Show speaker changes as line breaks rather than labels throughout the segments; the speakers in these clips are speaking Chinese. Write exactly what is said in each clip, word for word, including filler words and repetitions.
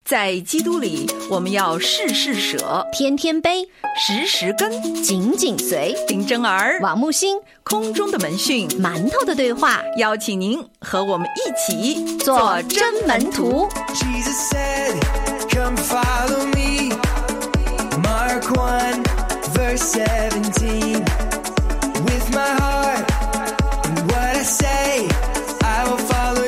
在基督里，我们要事事舍，
天天悲，
时时跟，
紧紧随。
林真儿、
王木星，
空中的门讯，
馒头的对话，
邀请您和我们一起
做真门徒。
Jesus said, come follow me. Mark one, verse seventeen. With my heart and what I say, I will follow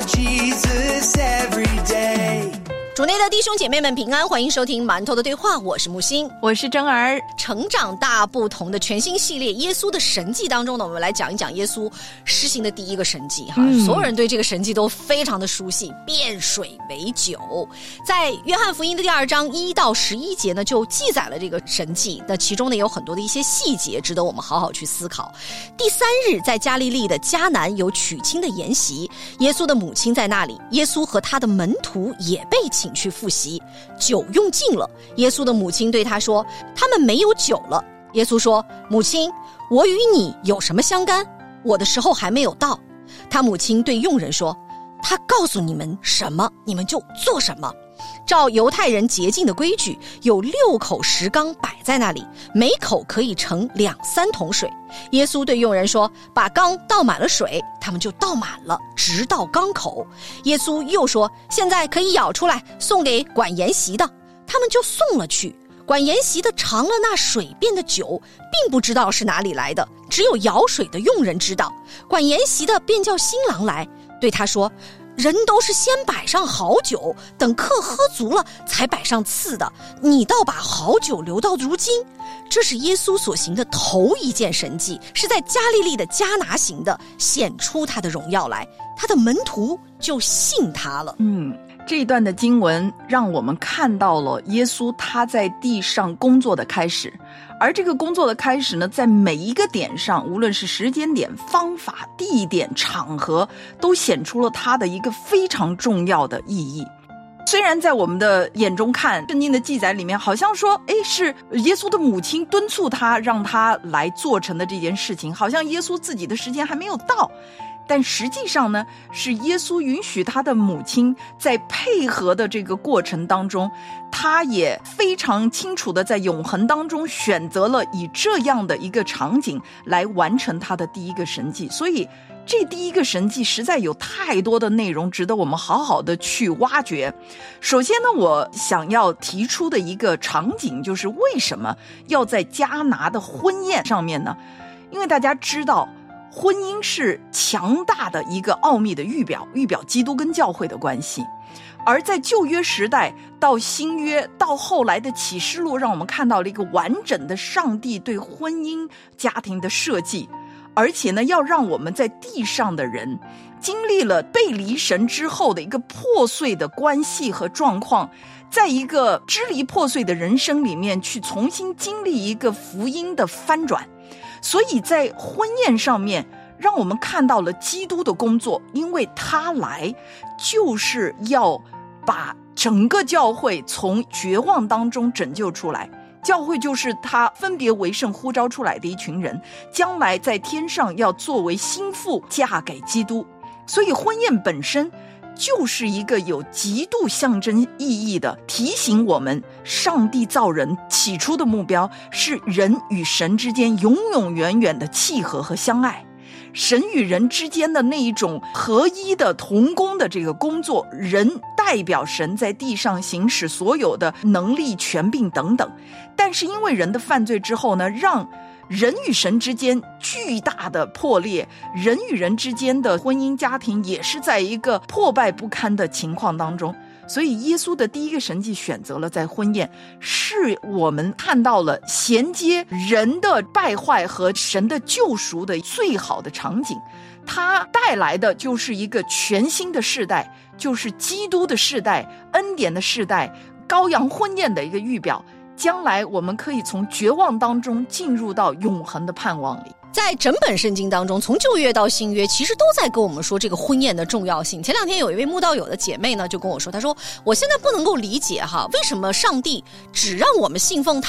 Jesus every day.
主内的弟兄姐妹们平安，欢迎收听馒头的对话，我是木星，
我是真儿。
成长大不同的全新系列耶稣的神迹当中呢，我们来讲一讲耶稣施行的第一个神迹哈、嗯，所有人对这个神迹都非常的熟悉，变水为酒。在约翰福音的第二章一到十一节呢，就记载了这个神迹，那其中呢有很多的一些细节值得我们好好去思考。第三日，在加利利的迦南有娶亲的筵席，耶稣的母亲在那里，耶稣和他的门徒也被请去复习，酒用尽了，耶稣的母亲对他说，他们没有酒了。耶稣说，母亲，我与你有什么相干？我的时候还没有到。他母亲对佣人说，他告诉你们什么，你们就做什么。照犹太人洁净的规矩，有六口石缸摆在那里，每口可以盛两三桶水。耶稣对佣人说，把缸倒满了水，他们就倒满了，直到缸口。耶稣又说，现在可以舀出来，送给管筵席的，他们就送了去。管筵席的尝了那水变的酒，并不知道是哪里来的，只有舀水的佣人知道。管筵席的便叫新郎来，对他说，人都是先摆上好酒，等客喝足了才摆上次的，你倒把好酒留到如今。这是耶稣所行的头一件神迹，是在加利利的迦拿行的，显出他的荣耀来，他的门徒就信他了。
嗯，这一段的经文让我们看到了耶稣他在地上工作的开始，而这个工作的开始呢，在每一个点上，无论是时间点、方法、地点、场合，都显出了他的一个非常重要的意义。虽然在我们的眼中看，圣经的记载里面好像说，诶，是耶稣的母亲敦促他，让他来做成的这件事情，好像耶稣自己的时间还没有到。但实际上呢，是耶稣允许他的母亲在配合的这个过程当中，他也非常清楚的在永恒当中选择了以这样的一个场景来完成他的第一个神迹。所以这第一个神迹实在有太多的内容值得我们好好的去挖掘。首先呢，我想要提出的一个场景就是为什么要在迦拿的婚宴上面呢？因为大家知道婚姻是强大的一个奥秘的预表，预表基督跟教会的关系。而在旧约时代到新约到后来的启示录，让我们看到了一个完整的上帝对婚姻家庭的设计，而且呢，要让我们在地上的人经历了背离神之后的一个破碎的关系和状况，在一个支离破碎的人生里面去重新经历一个福音的翻转。所以在婚宴上面让我们看到了基督的工作，因为他来就是要把整个教会从绝望当中拯救出来。教会就是他分别为圣呼召出来的一群人，将来在天上要作为新妇嫁给基督。所以婚宴本身就是一个有极度象征意义的提醒我们，上帝造人起初的目标是人与神之间永永远远的契合和相爱，神与人之间的那一种合一的同工的这个工作，人代表神在地上行使所有的能力、权柄等等。但是因为人的犯罪之后呢，让人与神之间巨大的破裂，人与人之间的婚姻家庭也是在一个破败不堪的情况当中。所以耶稣的第一个神迹选择了在婚宴，是我们看到了衔接人的败坏和神的救赎的最好的场景。它带来的就是一个全新的世代，就是基督的世代，恩典的世代，羔羊婚宴的一个预表。将来我们可以从绝望当中进入到永恒的盼望里。
在整本圣经当中，从旧约到新约，其实都在跟我们说这个婚宴的重要性。前两天有一位慕道友的姐妹呢，就跟我说，她说我现在不能够理解哈，为什么上帝只让我们信奉他，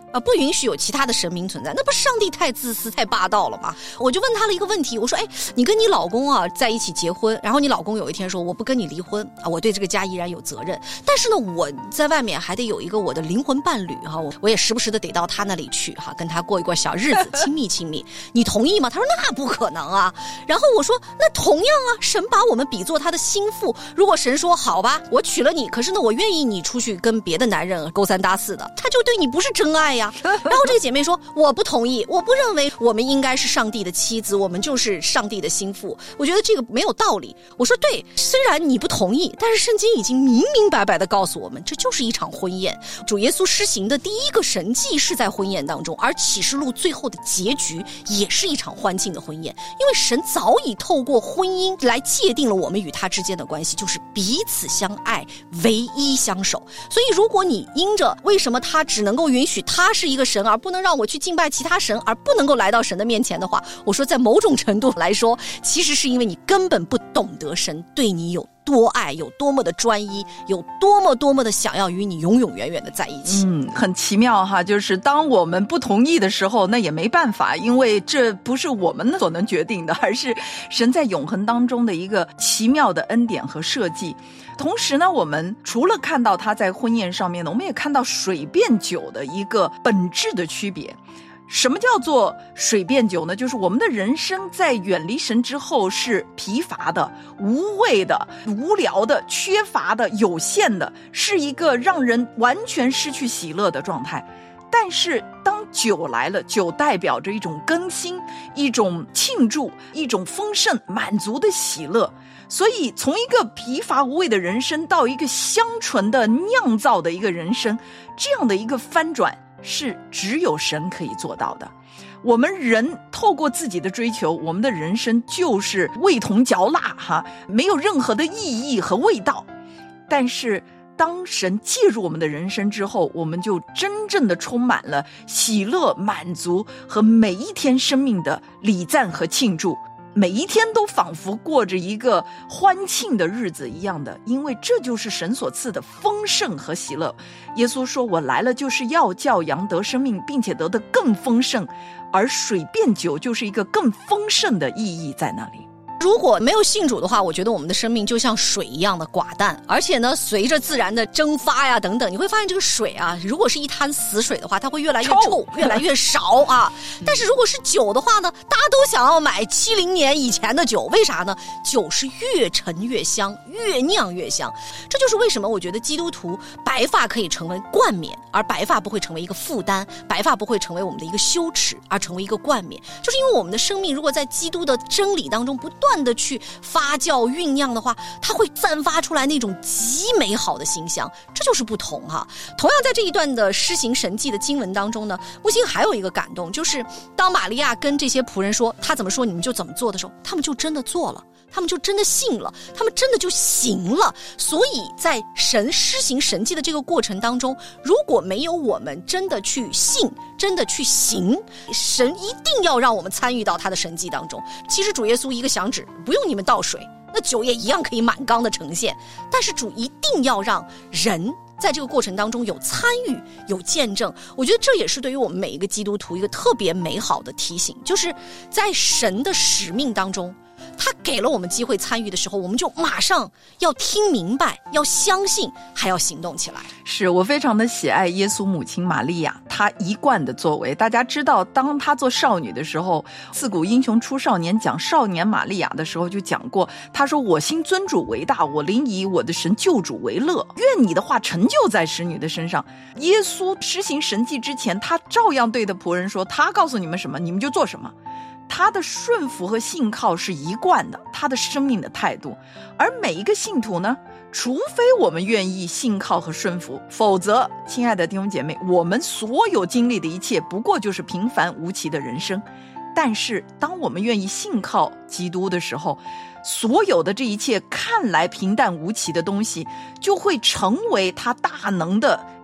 啊，不允许有其他的神明存在，那不是上帝太自私太霸道了吗？我就问他了一个问题，我说哎，你跟你老公啊在一起结婚，然后你老公有一天说我不跟你离婚啊，我对这个家依然有责任，但是呢我在外面还得有一个我的灵魂伴侣哈，我我也时不时的得到他那里去哈，跟他过一过小日子，亲密亲密，你同意吗？他说那不可能啊。然后我说那同样啊，神把我们比作他的心腹，如果神说好吧，我娶了你，可是呢我愿意你出去跟别的男人勾三搭四的，他就对你不是真爱呀。然后这个姐妹说我不同意，我不认为我们应该是上帝的妻子，我们就是上帝的心腹，我觉得这个没有道理。我说对，虽然你不同意，但是圣经已经明明白白的告诉我们，这就是一场婚宴，主耶稣施行的第一个神迹是在婚宴当中，而启示录最后的结局也是一场欢庆的婚宴，因为神早已透过婚姻来界定了我们与他之间的关系，就是彼此相爱，唯一相守。所以如果你因着为什么他只能够允许他是一个神，而不能让我去敬拜其他神，而不能够来到神的面前的话，我说在某种程度来说，其实是因为你根本不懂得神对你有多爱，有多么的专一，有多么多么的想要与你永永远远的在一起。
嗯，很奇妙哈，就是当我们不同意的时候，那也没办法，因为这不是我们所能决定的，而是神在永恒当中的一个奇妙的恩典和设计。同时呢，我们除了看到他在婚宴上面呢，我们也看到水变酒的一个本质的区别。什么叫做水变酒呢？就是我们的人生在远离神之后是疲乏的、无味的、无聊的、缺乏的、有限的，是一个让人完全失去喜乐的状态。但是当酒来了，酒代表着一种更新，一种庆祝，一种丰盛满足的喜乐。所以从一个疲乏无味的人生到一个香醇的酿造的一个人生，这样的一个翻转是只有神可以做到的。我们人透过自己的追求，我们的人生就是味同嚼蜡哈，没有任何的意义和味道。但是当神介入我们的人生之后，我们就真正的充满了喜乐、满足和每一天生命的礼赞和庆祝，每一天都仿佛过着一个欢庆的日子一样的，因为这就是神所赐的丰盛和喜乐。耶稣说我来了就是要叫羊得生命，并且得的更丰盛，而水变酒就是一个更丰盛的意义在那里。
如果没有信主的话，我觉得我们的生命就像水一样的寡淡，而且呢随着自然的蒸发呀等等，你会发现这个水啊，如果是一滩死水的话，它会越来越臭, 臭越来越少啊。但是如果是酒的话呢，大家都想要买七零年以前的酒，为啥呢？酒是越陈越香，越酿越香。这就是为什么我觉得基督徒白发可以成为冠冕，而白发不会成为一个负担，白发不会成为我们的一个羞耻，而成为一个冠冕，就是因为我们的生命如果在基督的真理当中不断的去发酵酝酿的话，它会散发出来那种极美好的馨香，这就是不同哈。同样在这一段的施行神迹的经文当中呢，木星还有一个感动，就是当玛利亚跟这些仆人说他怎么说你们就怎么做的时候，他们就真的做了，他们就真的信了，他们真的就行了。所以在神施行神迹的这个过程当中，如果没有我们真的去信，真的去行，神一定要让我们参与到他的神迹当中。其实主耶稣一个响指，不用你们倒水，那酒也一样可以满缸的呈现，但是主一定要让人在这个过程当中有参与，有见证。我觉得这也是对于我们每一个基督徒一个特别美好的提醒，就是在神的使命当中，他给了我们机会参与的时候，我们就马上要听明白，要相信，还要行动起来。
是，我非常的喜爱耶稣母亲玛利亚她一贯的作为。大家知道，当她做少女的时候，自古英雄出少年，讲少年玛利亚的时候就讲过，她说我心尊主为大，我灵以我的神救主为乐，愿你的话成就在使女的身上。耶稣施行神迹之前，他照样对的仆人说，他告诉你们什么你们就做什么。他的顺服和信靠是一贯的，他的生命的态度。而每一个信徒呢，除非我们愿意信靠和顺服，否则亲爱的弟兄姐妹，我们所有经历的一切不过就是平凡无奇的人生。但是当我们愿意信靠基督的时候，所有的这一切看来平淡无奇的东西，就会成为他大能的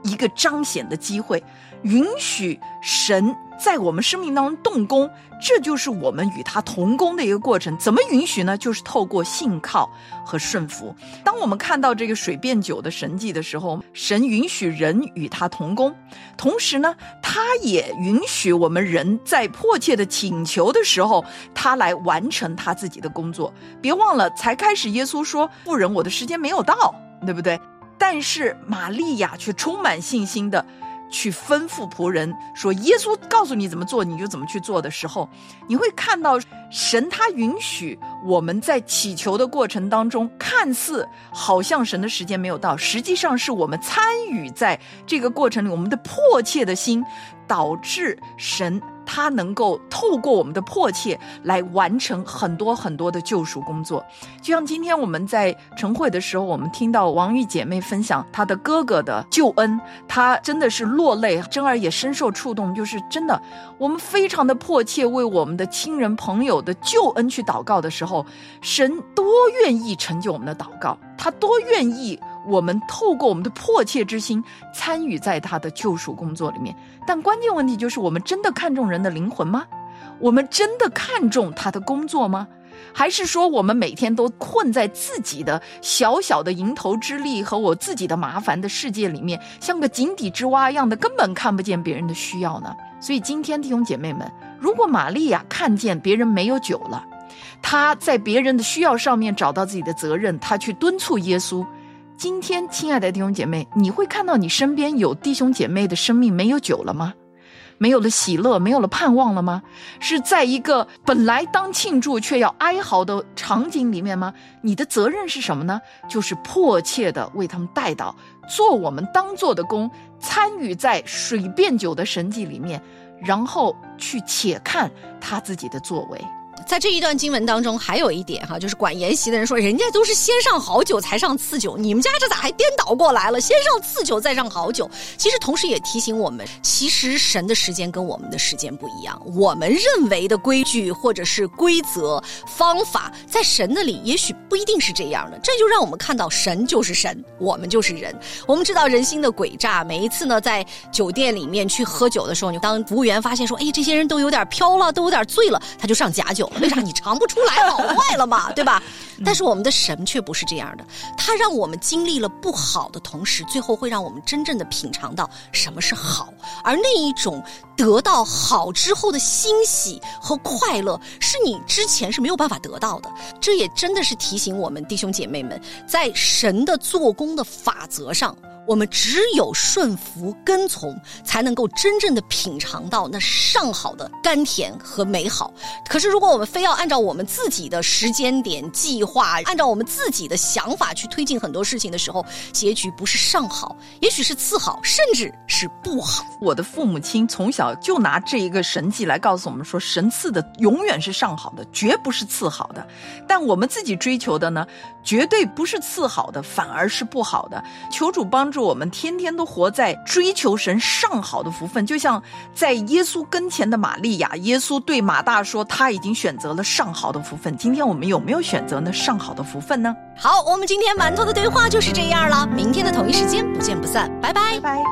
一个彰显的机会，允许神在我们生命当中动工，这就是我们与他同工的一个过程。怎么允许呢？就是透过信靠和顺服。当我们看到这个水变酒的神迹的时候，神允许人与他同工，同时呢，他也允许我们人在迫切的请求的时候，他来完成他自己的工作。别忘了，才开始耶稣说，妇人，我的时间没有到，对不对？但是玛利亚却充满信心的去吩咐仆人说，耶稣告诉你怎么做你就怎么去做的时候，你会看到神他允许我们在祈求的过程当中，看似好像神的时间没有到，实际上是我们参与在这个过程里，我们的迫切的心导致神他能够透过我们的迫切来完成很多很多的救赎工作。就像今天我们在晨会的时候，我们听到王玉姐妹分享她的哥哥的救恩，她真的是落泪，珍儿也深受触动。就是真的，我们非常的迫切为我们的亲人朋友的救恩去祷告的时候，神多愿意成就我们的祷告，他多愿意我们透过我们的迫切之心参与在他的救赎工作里面。但关键问题就是，我们真的看重人的灵魂吗？我们真的看重他的工作吗？还是说我们每天都困在自己的小小的蝇头之力和我自己的麻烦的世界里面，像个井底之蛙一样的，根本看不见别人的需要呢？所以今天弟兄姐妹们，如果玛利亚看见别人没有酒了，他在别人的需要上面找到自己的责任，他去敦促耶稣。今天亲爱的弟兄姐妹，你会看到你身边有弟兄姐妹的生命没有酒了吗？没有了喜乐，没有了盼望了吗？是在一个本来当庆祝却要哀嚎的场景里面吗？你的责任是什么呢？就是迫切的为他们代祷，做我们当做的工，参与在水变酒的神迹里面，然后去且看他自己的作为。
在这一段经文当中还有一点哈，就是管筵席的人说，人家都是先上好酒才上次酒，你们家这咋还颠倒过来了，先上次酒再上好酒。其实同时也提醒我们，其实神的时间跟我们的时间不一样，我们认为的规矩或者是规则方法，在神那里也许不一定是这样的。这就让我们看到神就是神，我们就是人。我们知道人心的诡诈，每一次呢在酒店里面去喝酒的时候，你当服务员发现说，哎，这些人都有点飘了，都有点醉了，他就上假酒，为啥？你尝不出来好坏了嘛，对吧？但是我们的神却不是这样的，他让我们经历了不好的同时，最后会让我们真正的品尝到什么是好，而那一种得到好之后的欣喜和快乐，是你之前是没有办法得到的。这也真的是提醒我们弟兄姐妹们，在神的做工的法则上，我们只有顺服跟从，才能够真正的品尝到那上好的甘甜和美好。可是如果我们非要按照我们自己的时间点计划，按照我们自己的想法去推进很多事情的时候，结局不是上好，也许是次好，甚至是不好。
我的父母亲从小就拿这一个神迹来告诉我们说，神赐的永远是上好的，绝不是次好的。但我们自己追求的呢，绝对不是次好的，反而是不好的。求主帮助我们天天都活在追求神上好的福分。就像在耶稣跟前的玛利亚，耶稣对马大说，他已经选择了上好的福分。今天我们有没有选择呢上好的福分呢？
好，我们今天馒头的对话就是这样了，明天的同一时间不见不散，拜拜，
拜拜。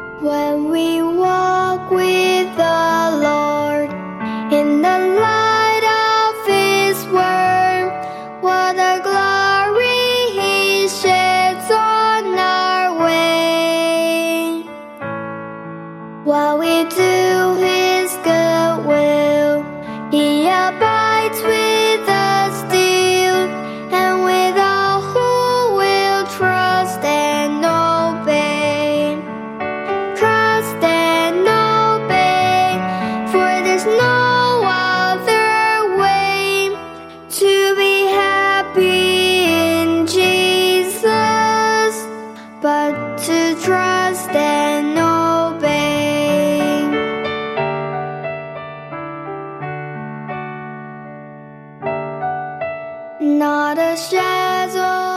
When we walk with the Lord in the light of His word, what a glory He sheds on our way. While we do His good will, He abides with us still, and with all who will trust and obey.Trust and obey, for there's no other way to be happy in Jesus, but to trust and obey. Not a shadow